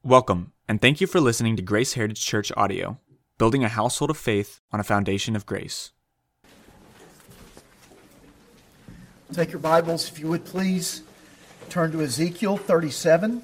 Welcome, and thank you for listening to Grace Heritage Church audio, building a household of faith on a foundation of grace. Take your Bibles, if you would please, turn to Ezekiel 37.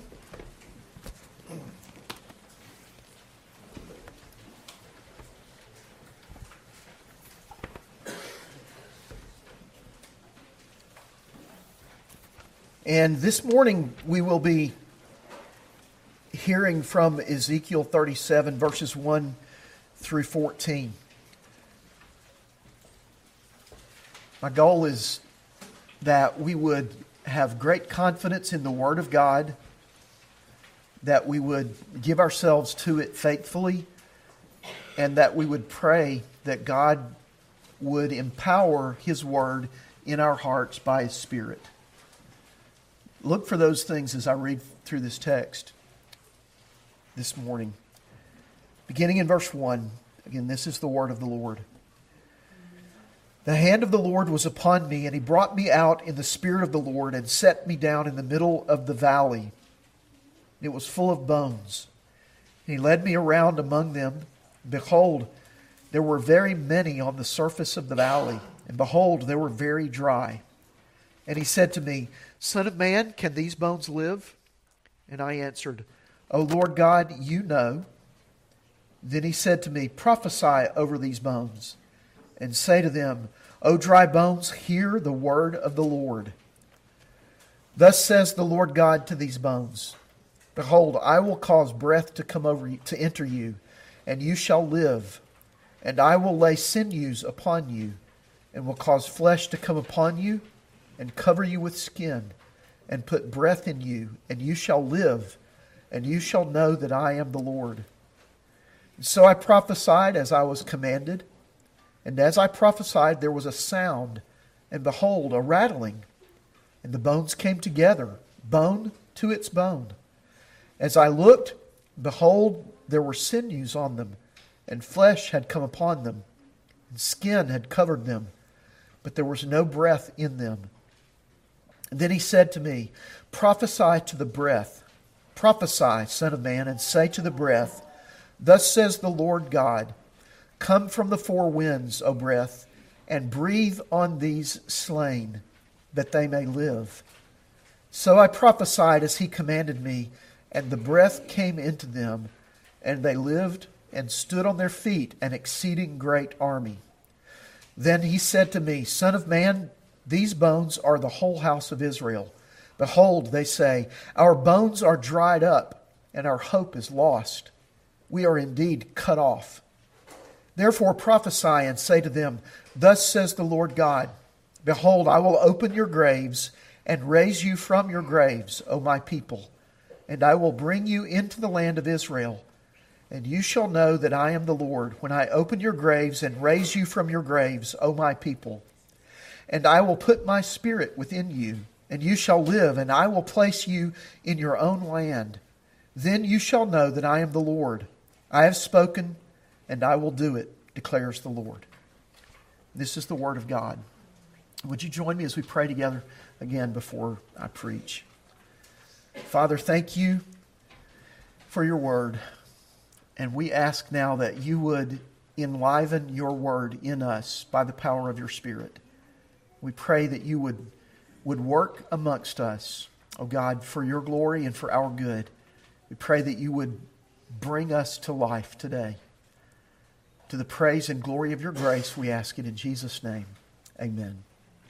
And this morning we will be hearing from Ezekiel 37, verses 1 through 14. My goal is that we would have great confidence in the Word of God, that we would give ourselves to it faithfully, and that we would pray that God would empower His Word in our hearts by His Spirit. Look for those things as I read through this text this morning. Beginning in verse 1, again, this is the word of the Lord. The hand of the Lord was upon me, and He brought me out in the Spirit of the Lord and set me down in the middle of the valley. It was full of bones. And He led me around among them. Behold, there were very many on the surface of the valley, and behold, they were very dry. And He said to me, Son of man, can these bones live? And I answered, O Lord God, you know. Then He said to me, Prophesy over these bones, and say to them, O dry bones, hear the word of the Lord. Thus says the Lord God to these bones, Behold, I will cause breath to come over you, to enter you, and you shall live. And I will lay sinews upon you, and will cause flesh to come upon you, and cover you with skin, and put breath in you, and you shall live, and you shall know that I am the Lord. And so I prophesied as I was commanded, and as I prophesied there was a sound, and behold, a rattling, and the bones came together, bone to its bone. As I looked, behold, there were sinews on them, and flesh had come upon them, and skin had covered them, but there was no breath in them. And then He said to me, Prophesy to the breath. Prophesy, Son of man, and say to the breath, Thus says the Lord God, Come from the four winds, O breath, and breathe on these slain, that they may live. So I prophesied as He commanded me, and the breath came into them, and they lived and stood on their feet, an exceeding great army. Then He said to me, Son of man, these bones are the whole house of Israel. Behold, they say, Our bones are dried up, and our hope is lost. We are indeed cut off. Therefore prophesy and say to them, Thus says the Lord God, Behold, I will open your graves and raise you from your graves, O my people, and I will bring you into the land of Israel. And you shall know that I am the Lord, when I open your graves and raise you from your graves, O my people. And I will put my spirit within you, and you shall live, and I will place you in your own land. Then you shall know that I am the Lord. I have spoken, and I will do it, declares the Lord. This is the word of God. Would you join me as we pray together again before I preach? Father, thank you for your word. And we ask now that you would enliven your word in us by the power of your Spirit. We pray that you would work amongst us, oh God, for your glory and for our good. We pray that you would bring us to life today. To the praise and glory of your grace, we ask it in Jesus' name. Amen.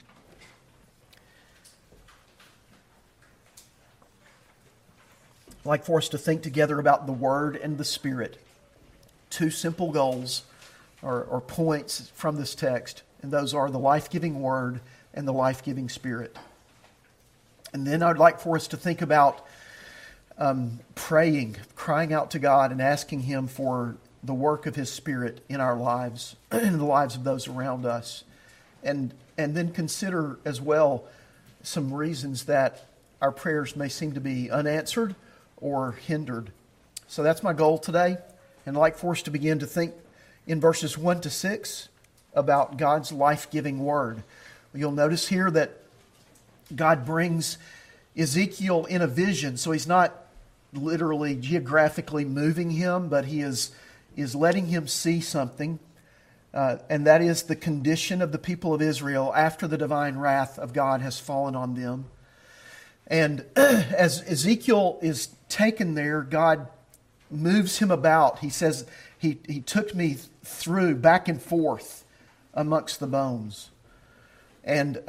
I'd like for us to think together about the Word and the Spirit. Two simple goals or points from this text, and those are the life-giving Word and the life-giving Spirit. And then I'd like for us to think about praying, crying out to God and asking Him for the work of His Spirit in our lives, in the lives of those around us. And then consider as well some reasons that our prayers may seem to be unanswered or hindered. So that's my goal today. And I'd like for us to begin to think in verses 1 to 6 about God's life-giving Word. You'll notice here that God brings Ezekiel in a vision, so he's not literally geographically moving him, but he is letting him see something, and that is the condition of the people of Israel after the divine wrath of God has fallen on them. And as Ezekiel is taken there, God moves him about. He says, he took me through, back and forth amongst the bones. And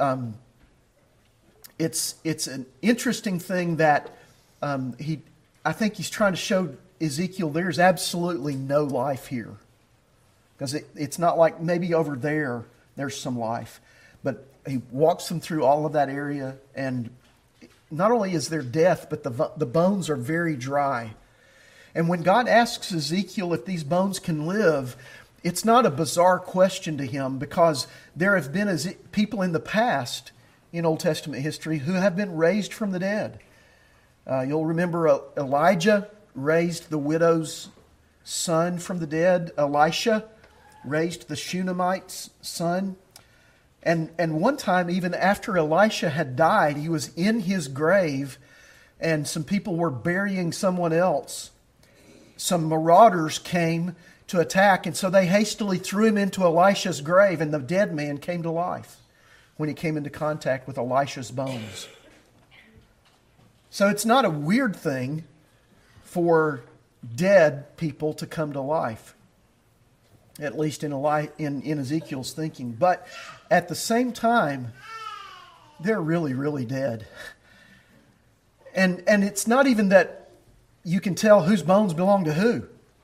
it's an interesting thing that I think he's trying to show Ezekiel there's absolutely no life here. Because it's not like maybe over there's some life. But he walks them through all of that area, and not only is there death, but the bones are very dry. And when God asks Ezekiel if these bones can live, it's not a bizarre question to him, because there have been people in the past in Old Testament history who have been raised from the dead. You'll remember Elijah raised the widow's son from the dead. Elisha raised the Shunammite's son. And one time, even after Elisha had died, he was in his grave, and some people were burying someone else. Some marauders came to attack, and so they hastily threw him into Elisha's grave, and the dead man came to life when he came into contact with Elisha's bones. So it's not a weird thing for dead people to come to life, at least in Ezekiel's thinking. But at the same time, they're really, really dead. And it's not even that you can tell whose bones belong to who.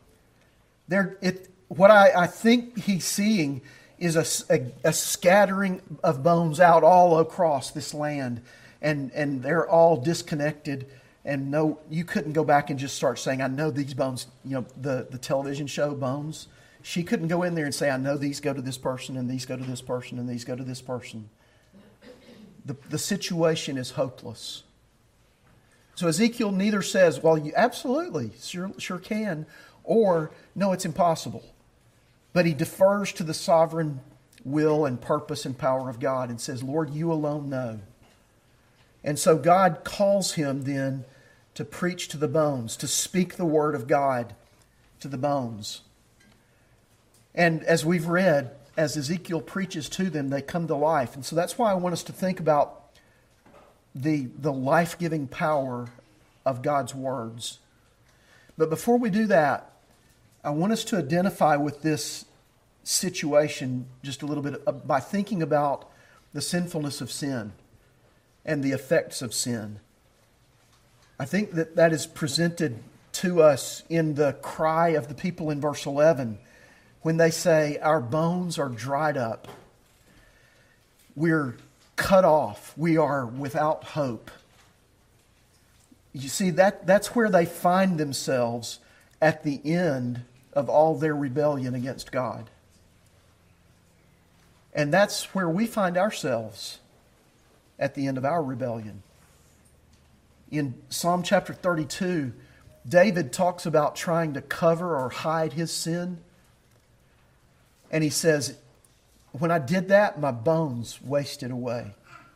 What I think he's seeing is a scattering of bones out all across this land. And they're all disconnected. And no, you couldn't go back and just start saying, I know these bones, the television show Bones. She couldn't go in there and say, I know these go to this person, and these go to this person, and these go to this person. The situation is hopeless. So Ezekiel neither says, well, you absolutely sure can, or no, it's impossible. But he defers to the sovereign will and purpose and power of God and says, Lord, you alone know. And so God calls him then to preach to the bones, to speak the word of God to the bones. And as we've read, as Ezekiel preaches to them, they come to life. And so that's why I want us to think about the life-giving power of God's words. But before we do that, I want us to identify with this situation just a little bit by thinking about the sinfulness of sin and the effects of sin. I think that is presented to us in the cry of the people in verse 11 when they say, our bones are dried up. We're cut off. We are without hope. You see, that's where they find themselves at the end of all their rebellion against God. And that's where we find ourselves at the end of our rebellion. In Psalm chapter 32, David talks about trying to cover or hide his sin. And he says, when I did that, my bones wasted away.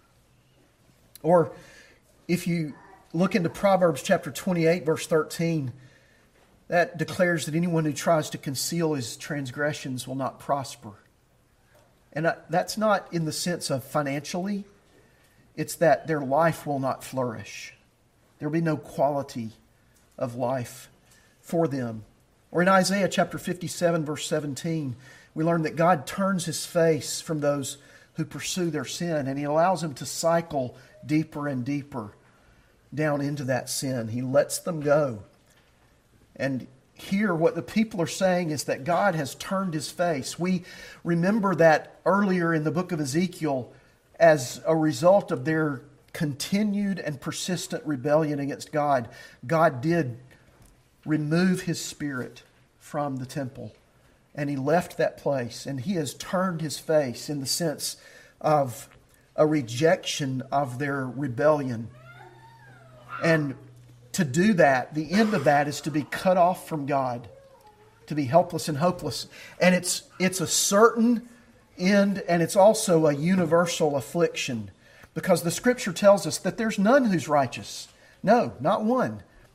Or if you look into Proverbs chapter 28, verse 13, that declares that anyone who tries to conceal his transgressions will not prosper. And that's not in the sense of financially. It's that their life will not flourish. There will be no quality of life for them. Or in Isaiah chapter 57, verse 17, we learn that God turns his face from those who pursue their sin, and he allows them to cycle deeper and deeper down into that sin. He lets them go. And here what the people are saying is that God has turned his face. We remember that earlier in the book of Ezekiel, as a result of their continued and persistent rebellion against God, God did remove his spirit from the temple. And he left that place, and he has turned his face in the sense of a rejection of their rebellion. And to do that, the end of that is to be cut off from God, to be helpless and hopeless. And it's a certain end, and it's also a universal affliction, because the Scripture tells us that there's none who's righteous. No, not one.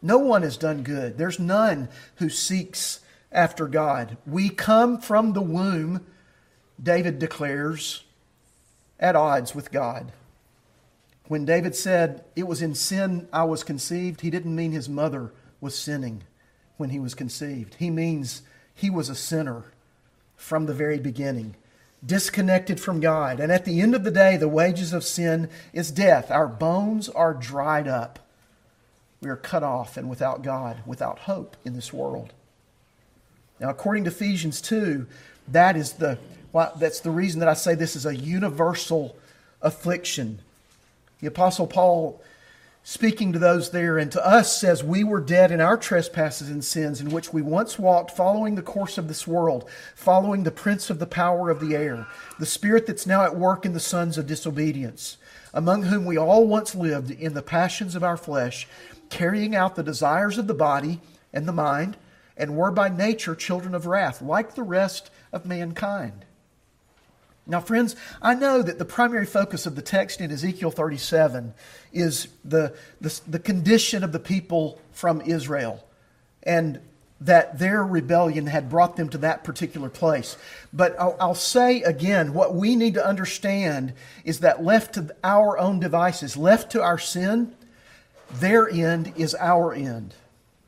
No one has done good. There's none who seeks after God. We come from the womb, David declares, at odds with God. When David said, "It was in sin I was conceived," he didn't mean his mother was sinning when he was conceived. He means he was a sinner from the very beginning, disconnected from God. And at the end of the day, the wages of sin is death. Our bones are dried up. We are cut off and without God, without hope in this world. Now, according to Ephesians 2, that's the reason that I say this is a universal affliction. The Apostle Paul, speaking to those there and to us, says, "We were dead in our trespasses and sins, in which we once walked, following the course of this world, following the prince of the power of the air, the spirit that's now at work in the sons of disobedience, among whom we all once lived in the passions of our flesh, carrying out the desires of the body and the mind, and were by nature children of wrath, like the rest of mankind." Now, friends, I know that the primary focus of the text in Ezekiel 37 is the condition of the people from Israel, and that their rebellion had brought them to that particular place. But I'll say again, what we need to understand is that left to our own devices, left to our sin, their end is our end.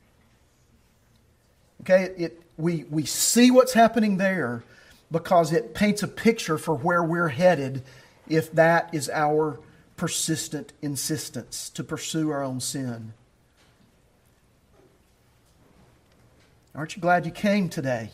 Okay, we see what's happening there because it paints a picture for where we're headed if that is our persistent insistence to pursue our own sin. Aren't you glad you came today?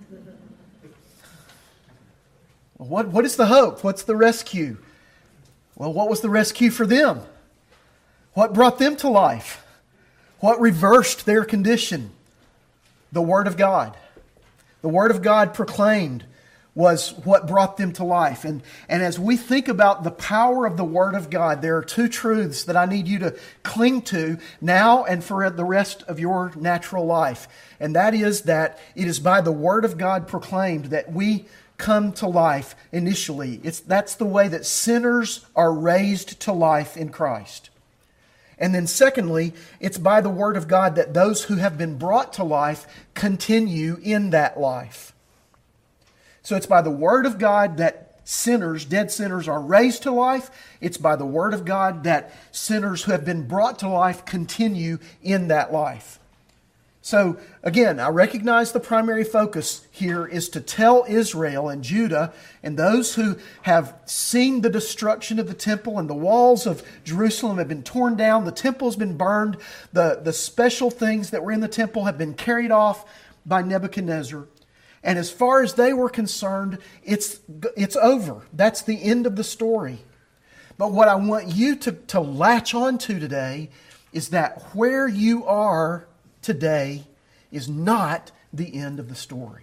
Well, what is the hope? What's the rescue? Well, what was the rescue for them? What brought them to life? What reversed their condition? The Word of God. The Word of God proclaimed was what brought them to life. And as we think about the power of the Word of God, there are two truths that I need you to cling to now and for the rest of your natural life. And that is that it is by the Word of God proclaimed that we come to life initially. That's the way that sinners are raised to life in Christ. And then secondly, it's by the Word of God that those who have been brought to life continue in that life. So it's by the Word of God that sinners, dead sinners, are raised to life. It's by the Word of God that sinners who have been brought to life continue in that life. So again, I recognize the primary focus here is to tell Israel and Judah and those who have seen the destruction of the temple and the walls of Jerusalem have been torn down, the temple has been burned, the special things that were in the temple have been carried off by Nebuchadnezzar. And as far as they were concerned, it's over. That's the end of the story. But what I want you to latch on to today is that where you are today is not the end of the story.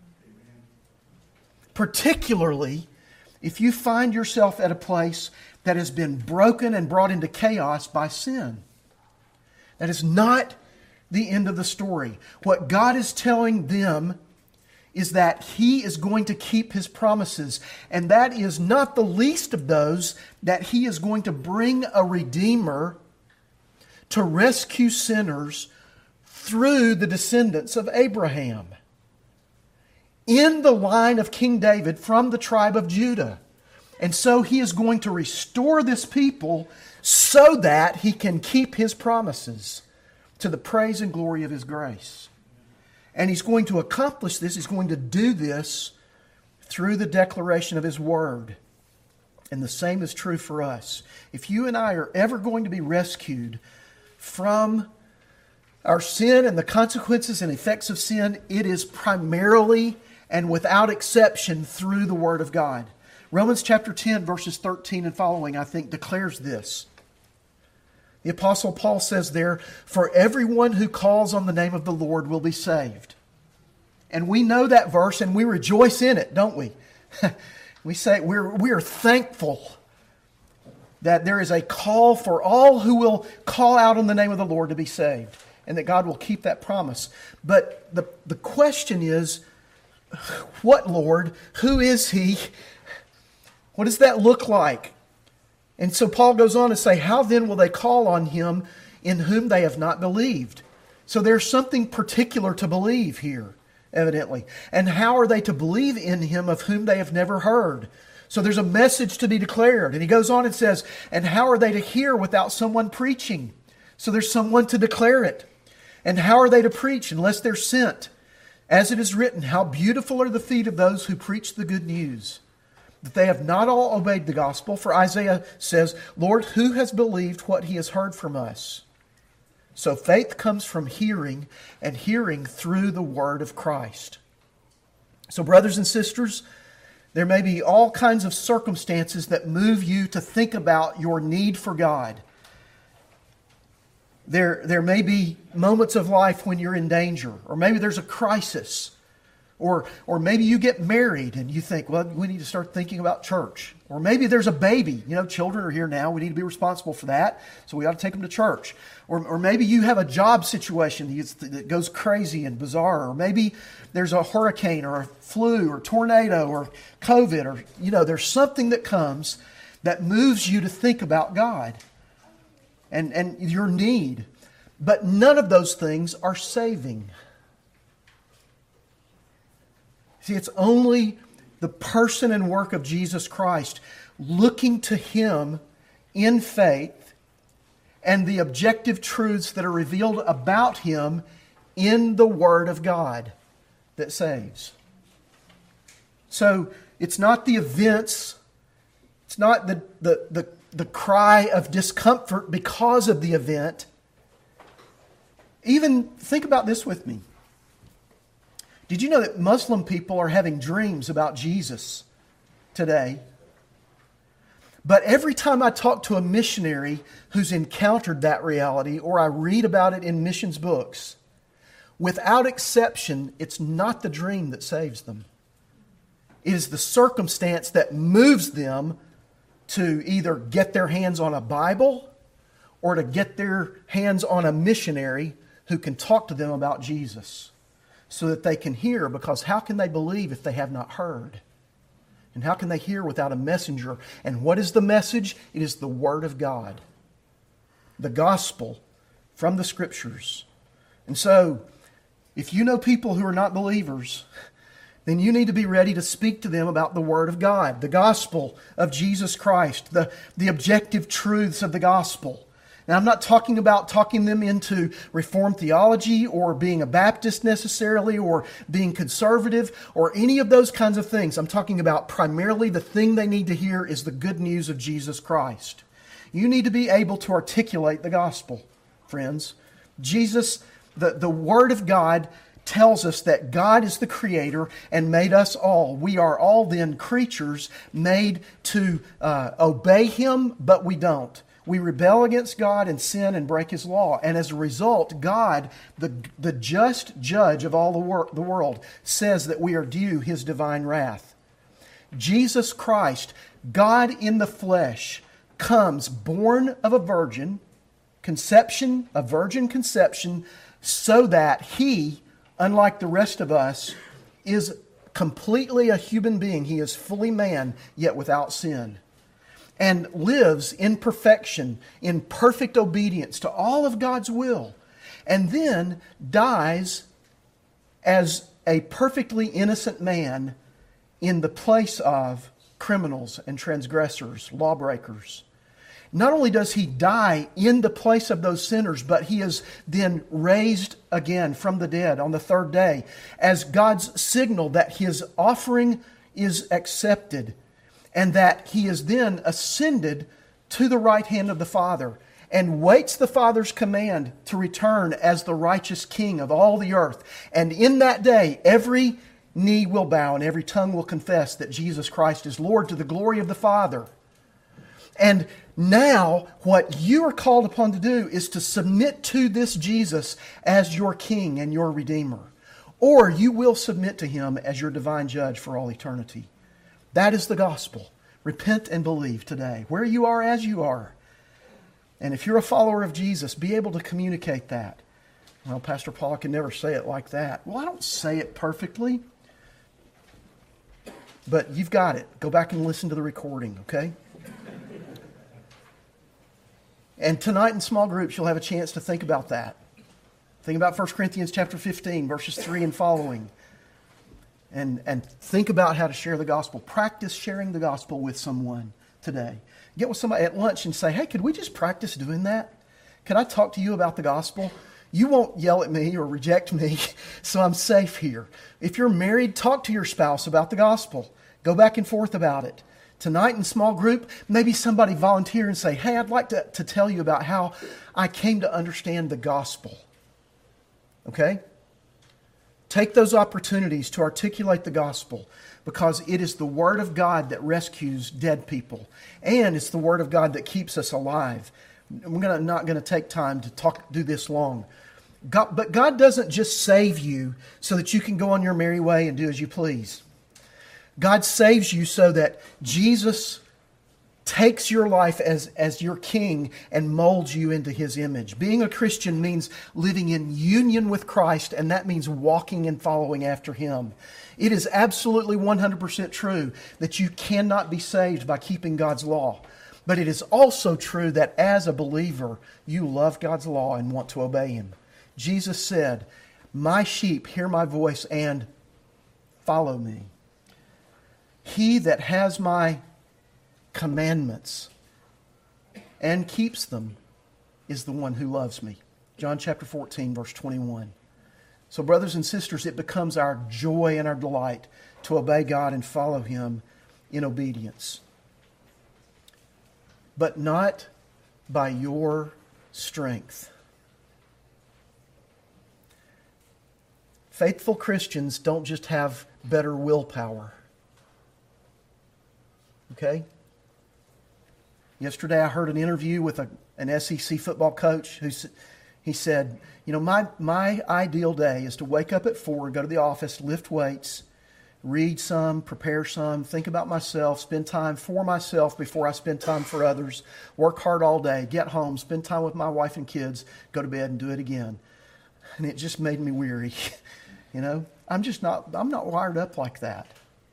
Particularly if you find yourself at a place that has been broken and brought into chaos by sin. That is not the end of the story. What God is telling them is that He is going to keep His promises. And that is not the least of those, that He is going to bring a Redeemer to rescue sinners through the descendants of Abraham, in the line of King David from the tribe of Judah. And so He is going to restore this people so that He can keep His promises to the praise and glory of His grace. And He's going to accomplish this, He's going to do this through the declaration of His Word. And the same is true for us. If you and I are ever going to be rescued from our sin and the consequences and effects of sin, it is primarily and without exception through the Word of God. Romans chapter 10, verses 13 and following, I think, declares this. The Apostle Paul says there, "For everyone who calls on the name of the Lord will be saved." And we know that verse and we rejoice in it, don't we? We say we are thankful that there is a call for all who will call out on the name of the Lord to be saved, and that God will keep that promise. But the question is, what Lord? Who is He? What does that look like? And so Paul goes on to say, "How then will they call on Him in whom they have not believed. So there's something particular to believe here, evidently. And how are they to believe in him of whom they have never heard? So there's a message to be declared. And he goes on and says, and how are they to hear without someone preaching? So there's someone to declare it. And how are they to preach unless they're sent? As it is written, how beautiful are the feet of those who preach the good news. That they have not all obeyed the gospel. For Isaiah says, Lord, who has believed what he has heard from us? So faith comes from hearing, and hearing through the word of Christ. So brothers and sisters, there may be all kinds of circumstances that move you to think about your need for God. There may be moments of life when you're in danger, or maybe there's a crisis. Or maybe you get married and you think, well, we need to start thinking about church. Or maybe there's a baby. You know, children are here now. We need to be responsible for that. So we ought to take them to church. Or maybe you have a job situation that goes crazy and bizarre. Or maybe there's a hurricane or a flu or tornado or COVID. Or, there's something that comes that moves you to think about God and your need. But none of those things are saving. See, it's only the person and work of Jesus Christ, looking to Him in faith, and the objective truths that are revealed about Him in the Word of God, that saves. So it's not the events, it's not the cry of discomfort because of the event. Even think about this with me. Did you know that Muslim people are having dreams about Jesus today? But every time I talk to a missionary who's encountered that reality, or I read about it in missions books, without exception, it's not the dream that saves them. It is the circumstance that moves them to either get their hands on a Bible or to get their hands on a missionary who can talk to them about Jesus, so that they can hear, because how can they believe if they have not heard? And how can they hear without a messenger? And what is the message? It is the Word of God, the gospel from the Scriptures. And so, if you know people who are not believers, then you need to be ready to speak to them about the Word of God, the gospel of Jesus Christ, the objective truths of the gospel. Now, I'm not talking about talking them into Reformed theology or being a Baptist necessarily or being conservative or any of those kinds of things. I'm talking about primarily the thing they need to hear is the good news of Jesus Christ. You need to be able to articulate the gospel, friends. Jesus, the Word of God, tells us that God is the Creator and made us all. We are all then creatures made to obey Him, but we don't. We rebel against God and sin and break His law. And as a result, God, the just judge of all the world, says that we are due His divine wrath. Jesus Christ, God in the flesh, comes born of a virgin conception, so that He, unlike the rest of us, is completely a human being. He is fully man, yet without sin, and lives in perfection, in perfect obedience to all of God's will, and then dies as a perfectly innocent man in the place of criminals and transgressors, lawbreakers. Not only does He die in the place of those sinners, but He is then raised again from the dead on the third day as God's signal that His offering is accepted, and that He is then ascended to the right hand of the Father and waits the Father's command to return as the righteous King of all the earth. And in that day, every knee will bow and every tongue will confess that Jesus Christ is Lord, to the glory of the Father. And now, what you are called upon to do is to submit to this Jesus as your King and your Redeemer. Or you will submit to Him as your divine judge for all eternity. That is the gospel. Repent and believe today, where you are as you are. And if you're a follower of Jesus, be able to communicate that. Well, Pastor Paul, I can never say it like that. Well, I don't say it perfectly. But you've got it. Go back and listen to the recording, okay? And tonight in small groups, you'll have a chance to think about that. Think about 1 Corinthians chapter 15, verses 3 and following. And think about how to share the gospel. Practice sharing the gospel with someone today. Get with somebody at lunch and say, hey, could we just practice doing that? Could I talk to you about the gospel? You won't yell at me or reject me, so I'm safe here. If you're married, talk to your spouse about the gospel. Go back and forth about it. Tonight in small group, maybe somebody volunteer and say, hey, I'd like to tell you about how I came to understand the gospel. Okay? Take those opportunities to articulate the gospel, because it is the Word of God that rescues dead people. And it's the Word of God that keeps us alive. We're not going to take time to do this long. But God doesn't just save you so that you can go on your merry way and do as you please. God saves you so that Jesus takes your life as your king and molds you into His image. Being a Christian means living in union with Christ, and that means walking and following after Him. It is absolutely 100% true that you cannot be saved by keeping God's law. But it is also true that as a believer, you love God's law and want to obey Him. Jesus said, my sheep hear my voice and follow me. He that has my commandments and keeps them is the one who loves me. John chapter 14, verse 21. So brothers and sisters, it becomes our joy and our delight to obey God and follow Him in obedience. But not by your strength. Faithful Christians don't just have better willpower. Okay? Yesterday I heard an interview with an SEC football coach he said, my ideal day is to wake up at 4, go to the office, lift weights, read some, prepare some, think about myself, spend time for myself before I spend time for others, work hard all day, get home, spend time with my wife and kids, go to bed and do it again. And it just made me weary. I'm not wired up like that.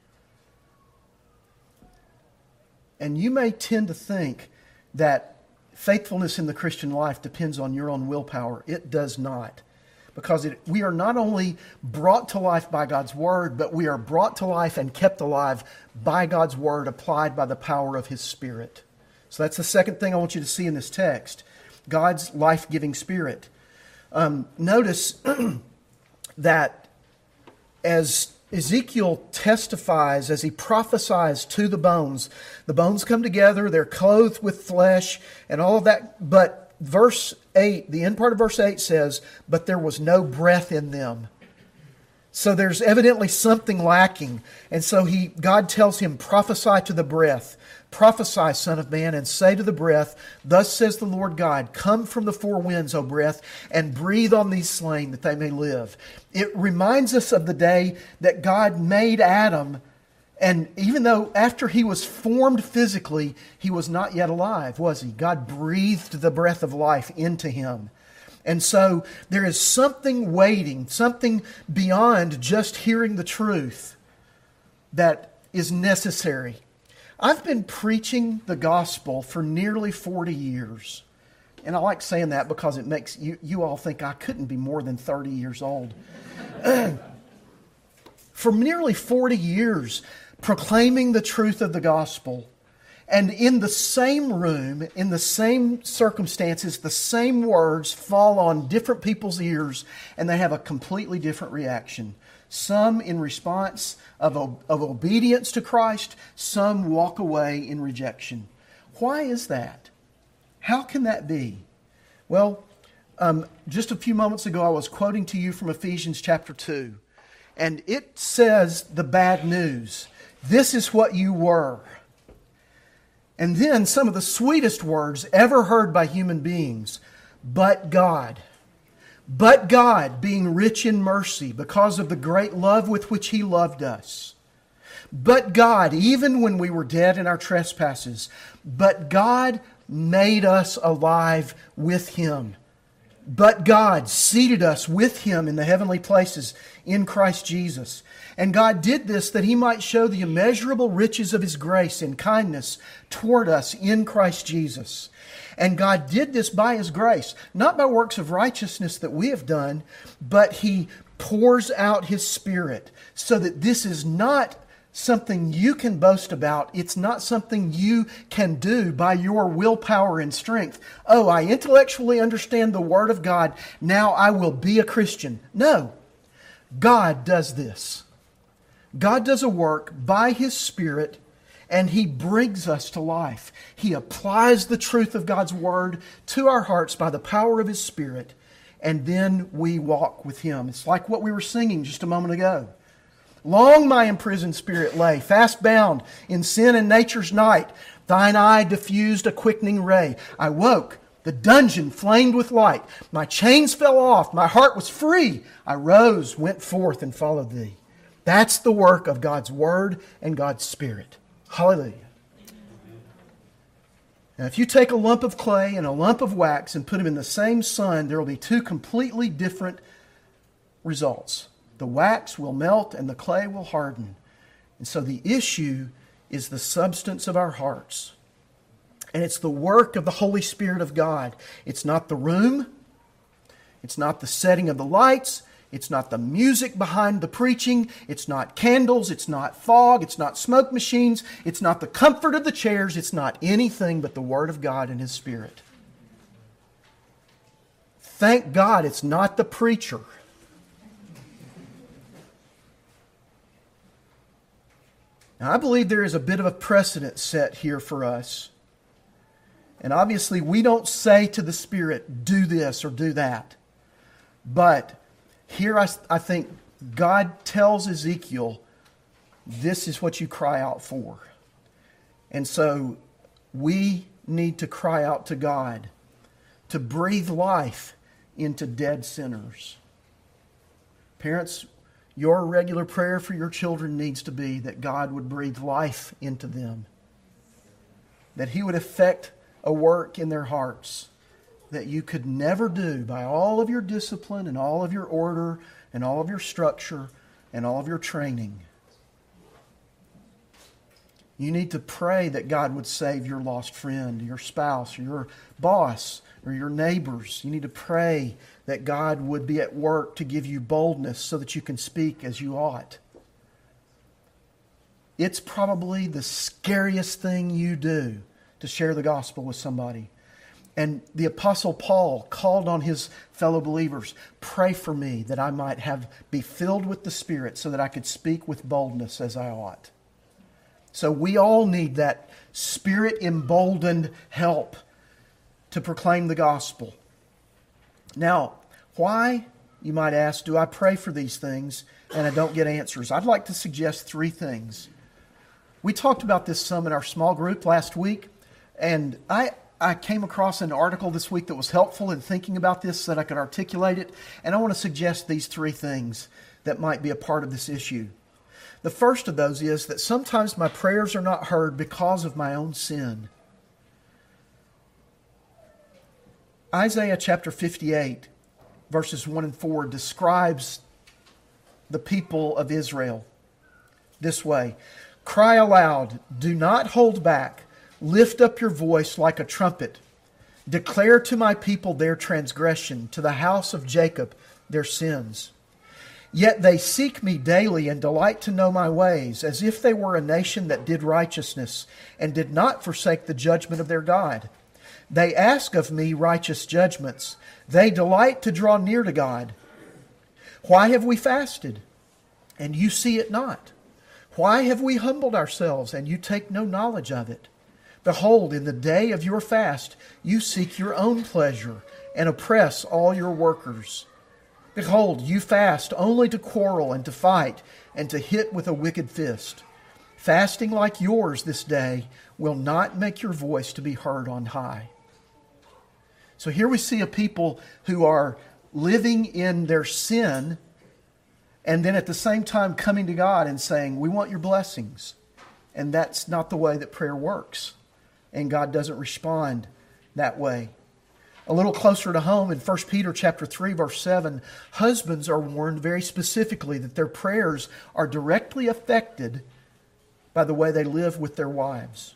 And you may tend to think that faithfulness in the Christian life depends on your own willpower. It does not. Because we are not only brought to life by God's Word, but we are brought to life and kept alive by God's Word applied by the power of His Spirit. So that's the second thing I want you to see in this text. God's life-giving Spirit. Notice that as Ezekiel testifies, as he prophesies to the bones come together, they're clothed with flesh and all of that. But verse 8, the end part of verse 8 says, but there was no breath in them. So there's evidently something lacking. And so God tells him, prophesy to the breath. Prophesy, Son of Man, and say to the breath, thus says the Lord God, come from the four winds, O breath, and breathe on these slain that they may live. It reminds us of the day that God made Adam, and even though after he was formed physically, he was not yet alive, was he? God breathed the breath of life into him. And so there is something waiting, something beyond just hearing the truth that is necessary. I've been preaching the gospel for nearly 40 years. And I like saying that because it makes you all think I couldn't be more than 30 years old. For nearly 40 years, proclaiming the truth of the gospel. And in the same room, in the same circumstances, the same words fall on different people's ears, and they have a completely different reaction. Some in response of obedience to Christ, some walk away in rejection. Why is that? How can that be? Well, just a few moments ago I was quoting to you from Ephesians chapter 2. And it says the bad news. This is what you were. And then some of the sweetest words ever heard by human beings. But God. But God, being rich in mercy, because of the great love with which He loved us. But God, even when we were dead in our trespasses, but God made us alive with Him. But God seated us with Him in the heavenly places in Christ Jesus. And God did this that He might show the immeasurable riches of His grace and kindness toward us in Christ Jesus. And God did this by His grace, not by works of righteousness that we have done, but He pours out His Spirit, so that this is not something you can boast about. It's not something you can do by your willpower and strength. Oh, I intellectually understand the Word of God. Now I will be a Christian. No. God does this. God does a work by His Spirit, and He brings us to life. He applies the truth of God's Word to our hearts by the power of His Spirit, and then we walk with Him. It's like what we were singing just a moment ago. Long my imprisoned spirit lay, fast bound in sin and nature's night. Thine eye diffused a quickening ray. I woke, the dungeon flamed with light. My chains fell off, my heart was free. I rose, went forth, and followed Thee. That's the work of God's Word and God's Spirit. Hallelujah. Now, if you take a lump of clay and a lump of wax and put them in the same sun, there will be two completely different results. The wax will melt and the clay will harden. And so the issue is the substance of our hearts. And it's the work of the Holy Spirit of God. It's not the room. It's not the setting of the lights. It's not the music behind the preaching. It's not candles. It's not fog. It's not smoke machines. It's not the comfort of the chairs. It's not anything but the Word of God and His Spirit. Thank God it's not the preacher. Now, I believe there is a bit of a precedent set here for us. And obviously, we don't say to the Spirit, do this or do that. But here I think God tells Ezekiel, this is what you cry out for. And so we need to cry out to God to breathe life into dead sinners. Parents, your regular prayer for your children needs to be that God would breathe life into them. That He would effect a work in their hearts that you could never do by all of your discipline and all of your order and all of your structure and all of your training. You need to pray that God would save your lost friend, your spouse, or your boss, or your neighbors. You need to pray that God would be at work to give you boldness so that you can speak as you ought. It's probably the scariest thing you do to share the gospel with somebody. And the Apostle Paul called on his fellow believers, pray for me that I might be filled with the Spirit so that I could speak with boldness as I ought. So we all need that Spirit-emboldened help to proclaim the gospel. Now, why, you might ask, do I pray for these things and I don't get answers? I'd like to suggest three things. We talked about this some in our small group last week, and I came across an article this week that was helpful in thinking about this so that I could articulate it, and I want to suggest these three things that might be a part of this issue. The first of those is that sometimes my prayers are not heard because of my own sin. Isaiah chapter 58, verses 1 and 4 describes the people of Israel this way. Cry aloud, do not hold back. Lift up your voice like a trumpet. Declare to my people their transgression, to the house of Jacob their sins. Yet they seek me daily and delight to know my ways, as if they were a nation that did righteousness and did not forsake the judgment of their God. They ask of me righteous judgments. They delight to draw near to God. Why have we fasted, and you see it not? Why have we humbled ourselves, and you take no knowledge of it? Behold, in the day of your fast, you seek your own pleasure and oppress all your workers. Behold, you fast only to quarrel and to fight and to hit with a wicked fist. Fasting like yours this day will not make your voice to be heard on high. So here we see a people who are living in their sin and then at the same time coming to God and saying, we want your blessings. And that's not the way that prayer works. And God doesn't respond that way. A little closer to home in 1 Peter chapter 3, verse 7, husbands are warned very specifically that their prayers are directly affected by the way they live with their wives.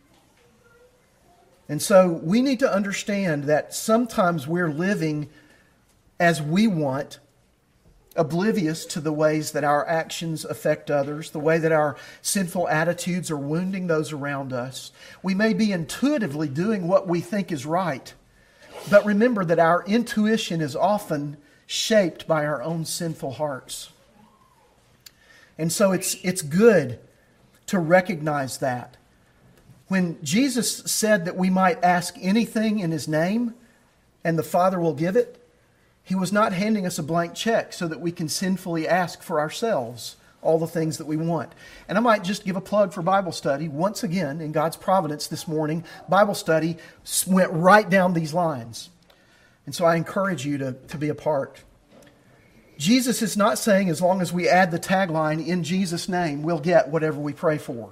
And so we need to understand that sometimes we're living as we want, oblivious to the ways that our actions affect others, the way that our sinful attitudes are wounding those around us. We may be intuitively doing what we think is right, but remember that our intuition is often shaped by our own sinful hearts. And so it's good to recognize that. When Jesus said that we might ask anything in His name and the Father will give it, He was not handing us a blank check so that we can sinfully ask for ourselves all the things that we want. And I might just give a plug for Bible study. Once again, in God's providence this morning, Bible study went right down these lines. And so I encourage you to be a part. Jesus is not saying as long as we add the tagline, "In Jesus' name," we'll get whatever we pray for.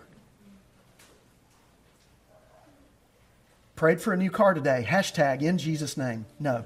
Prayed for a new car today. Hashtag "In Jesus' name." No.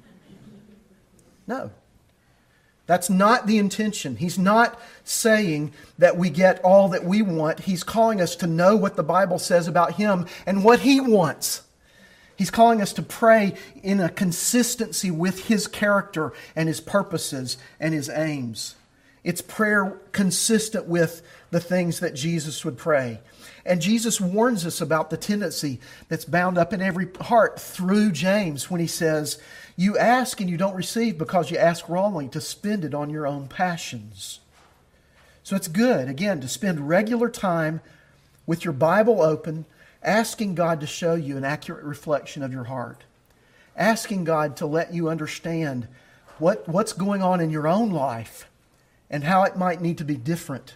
No. That's not the intention. He's not saying that we get all that we want. He's calling us to know what the Bible says about Him and what He wants. He's calling us to pray in a consistency with His character and His purposes and His aims. It's prayer consistent with the things that Jesus would pray. And Jesus warns us about the tendency that's bound up in every heart through James when he says, "You ask and you don't receive because you ask wrongly to spend it on your own passions." So it's good, again, to spend regular time with your Bible open, asking God to show you an accurate reflection of your heart. Asking God to let you understand what's going on in your own life and how it might need to be different.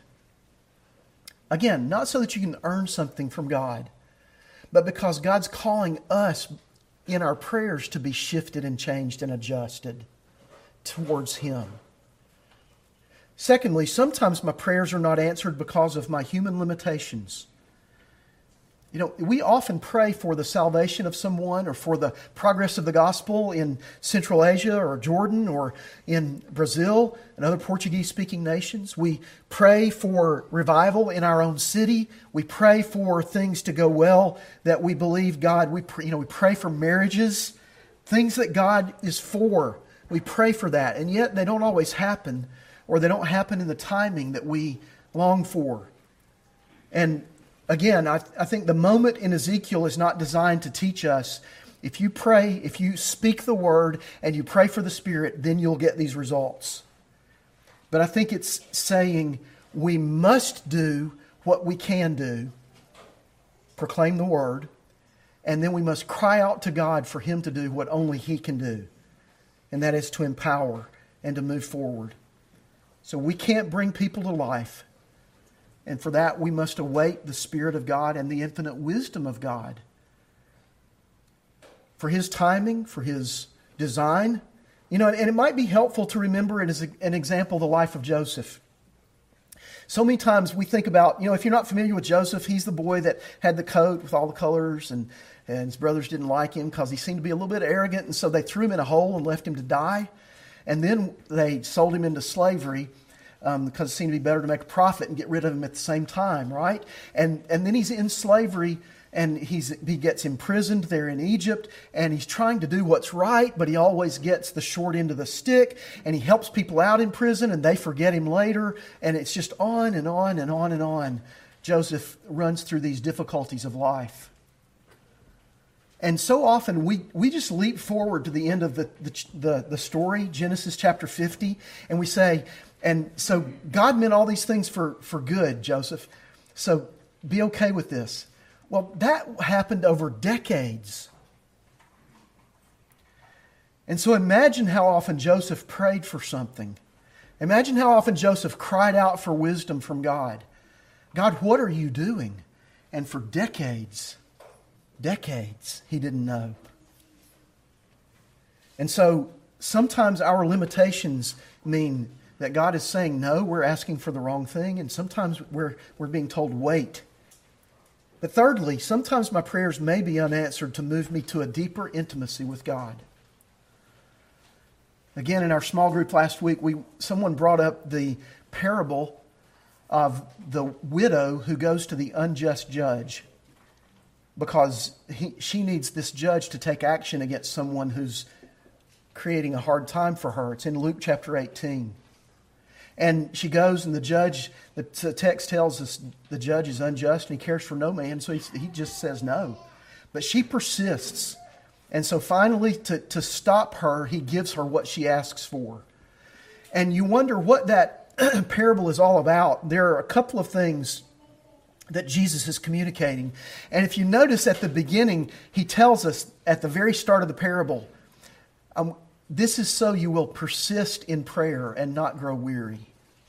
Again, not so that you can earn something from God, but because God's calling us in our prayers to be shifted and changed and adjusted towards Him. Secondly, sometimes my prayers are not answered because of my human limitations. You know, we often pray for the salvation of someone or for the progress of the gospel in Central Asia or Jordan or in Brazil and other Portuguese-speaking nations. We pray for revival in our own city. We pray for things to go well that we believe God. We pray for marriages, things that God is for. We pray for that, and yet they don't always happen, or they don't happen in the timing that we long for. And again, I think the moment in Ezekiel is not designed to teach us, if you pray, if you speak the word and you pray for the Spirit, then you'll get these results. But I think it's saying we must do what we can do, proclaim the word, and then we must cry out to God for Him to do what only He can do, and that is to empower and to move forward. So we can't bring people to life. And for that, we must await the Spirit of God and the infinite wisdom of God. For His timing, for His design. You know, and it might be helpful to remember it as an example of the life of Joseph. So many times we think about, if you're not familiar with Joseph, he's the boy that had the coat with all the colors, and his brothers didn't like him because he seemed to be a little bit arrogant, and so they threw him in a hole and left him to die. And then they sold him into slavery, because it seemed to be better to make a profit and get rid of him at the same time, right? And then he's in slavery, and he gets imprisoned there in Egypt, and he's trying to do what's right, but he always gets the short end of the stick, and he helps people out in prison, and they forget him later, and it's just on and on and on and on. Joseph runs through these difficulties of life. And so often we just leap forward to the end of the story, Genesis chapter 50, and we say, and so God meant all these things for good, Joseph. So be okay with this. Well, that happened over decades. And so imagine how often Joseph prayed for something. Imagine how often Joseph cried out for wisdom from God. God, what are you doing? And for decades, he didn't know. And so sometimes our limitations mean that God is saying, no, we're asking for the wrong thing. And sometimes we're being told, wait. But thirdly, sometimes my prayers may be unanswered to move me to a deeper intimacy with God. Again, in our small group last week, someone brought up the parable of the widow who goes to the unjust judge because she needs this judge to take action against someone who's creating a hard time for her. It's in Luke chapter 18. And she goes, and the text tells us the judge is unjust and he cares for no man, so he just says no. But she persists. And so finally, to stop her, he gives her what she asks for. And you wonder what that parable is all about. There are a couple of things that Jesus is communicating. And if you notice at the beginning, he tells us at the very start of the parable, this is so you will persist in prayer and not grow weary.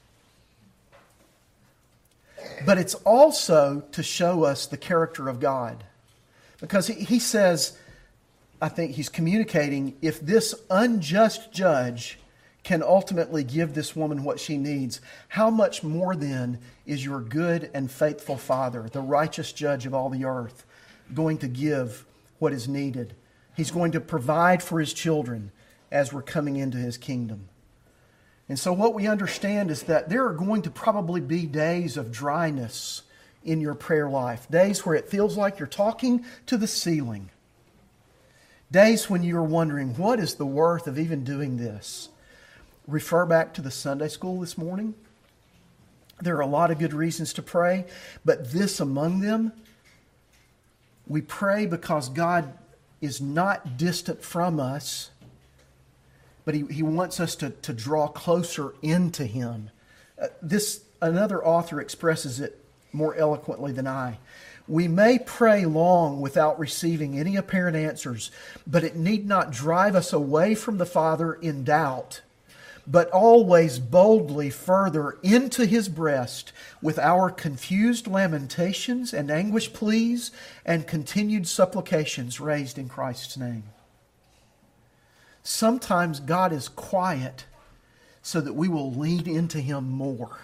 But it's also to show us the character of God. Because he says, I think he's communicating, if this unjust judge can ultimately give this woman what she needs, how much more then is your good and faithful Father, the righteous judge of all the earth, going to give what is needed? He's going to provide for his children as we're coming into his kingdom. And so what we understand is that there are going to probably be days of dryness in your prayer life. Days where it feels like you're talking to the ceiling. Days when you're wondering, what is the worth of even doing this? Refer back to the Sunday school this morning. There are a lot of good reasons to pray, but this among them, we pray because God is not distant from us, but He wants us to draw closer into Him. Another author expresses it more eloquently than I. We may pray long without receiving any apparent answers, but it need not drive us away from the Father in doubt, but always boldly further into His breast with our confused lamentations and anguished pleas and continued supplications raised in Christ's name. Sometimes God is quiet so that we will lean into Him more.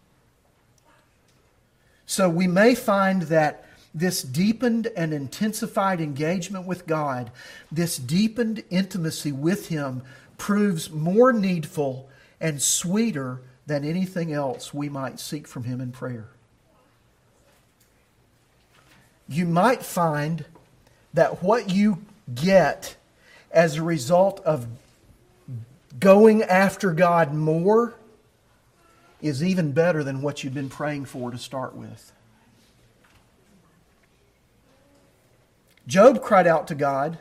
So we may find that this deepened and intensified engagement with God, this deepened intimacy with Him, proves more needful and sweeter than anything else we might seek from Him in prayer. You might find that what you get as a result of going after God more is even better than what you've been praying for to start with. Job cried out to God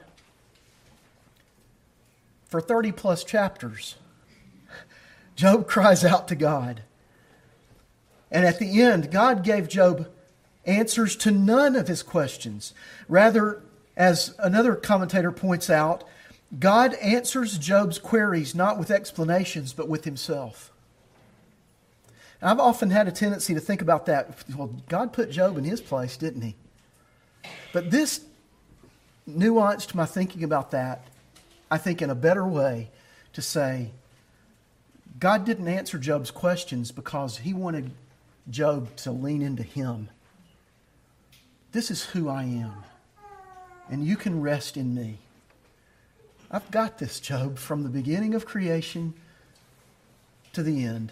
for 30 plus chapters. Job cries out to God. And at the end, God gave Job answers to none of his questions. Rather, as another commentator points out, God answers Job's queries not with explanations, but with Himself. I've often had a tendency to think about that. Well, God put Job in his place, didn't He? But this nuanced my thinking about that, I think, in a better way to say, God didn't answer Job's questions because He wanted Job to lean into Him. This is who I am, and you can rest in me. I've got this, Job, from the beginning of creation to the end.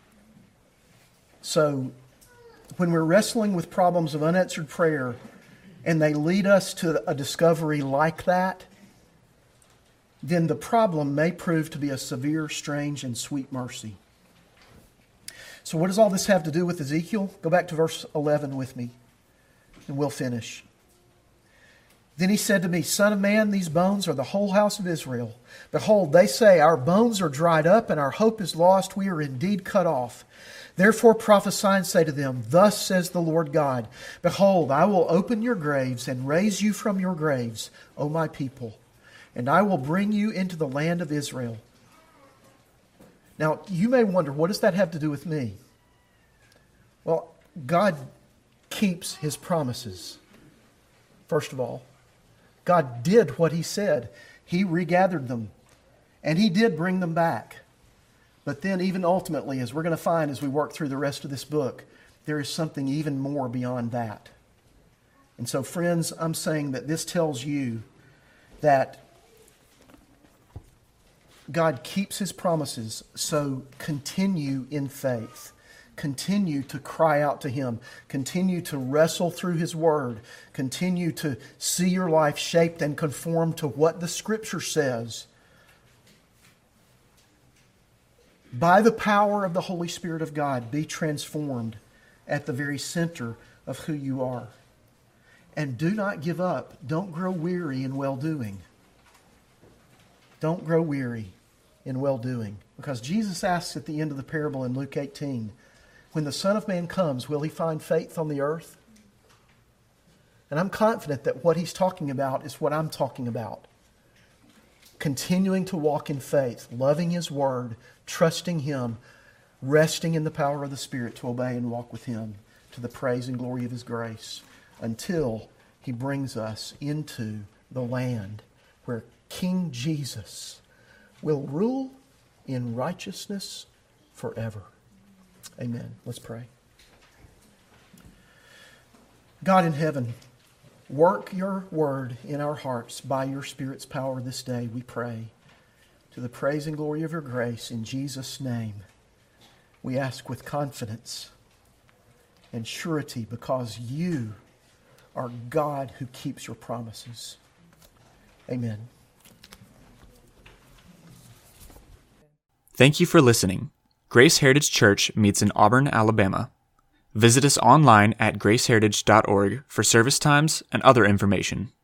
So, when we're wrestling with problems of unanswered prayer, and they lead us to a discovery like that, then the problem may prove to be a severe, strange, and sweet mercy. So what does all this have to do with Ezekiel? Go back to verse 11 with me, and we'll finish. Then he said to me, Son of man, these bones are the whole house of Israel. Behold, they say, our bones are dried up, and our hope is lost. We are indeed cut off. Therefore prophesy and say to them, Thus says the Lord God, Behold, I will open your graves and raise you from your graves, O my people, and I will bring you into the land of Israel. Now, you may wonder, what does that have to do with me? Well, God keeps His promises. First of all, God did what He said. He regathered them, and He did bring them back. But then even ultimately, as we're going to find as we work through the rest of this book, there is something even more beyond that. And so, friends, I'm saying that this tells you that God keeps His promises, so continue in faith. Continue to cry out to Him. Continue to wrestle through His Word. Continue to see your life shaped and conformed to what the Scripture says. By the power of the Holy Spirit of God, be transformed at the very center of who you are. And do not give up. Don't grow weary in well-doing. Don't grow weary in well-doing. Because Jesus asks at the end of the parable in Luke 18, when the Son of Man comes, will He find faith on the earth? And I'm confident that what He's talking about is what I'm talking about. Continuing to walk in faith, loving His Word, trusting Him, resting in the power of the Spirit to obey and walk with Him to the praise and glory of His grace until He brings us into the land where King Jesus will rule in righteousness forever. Amen. Let's pray. God in heaven, work your word in our hearts by your Spirit's power this day, we pray. To the praise and glory of your grace, in Jesus' name, we ask with confidence and surety, because you are God who keeps your promises. Amen. Thank you for listening. Grace Heritage Church meets in Auburn, Alabama. Visit us online at graceheritage.org for service times and other information.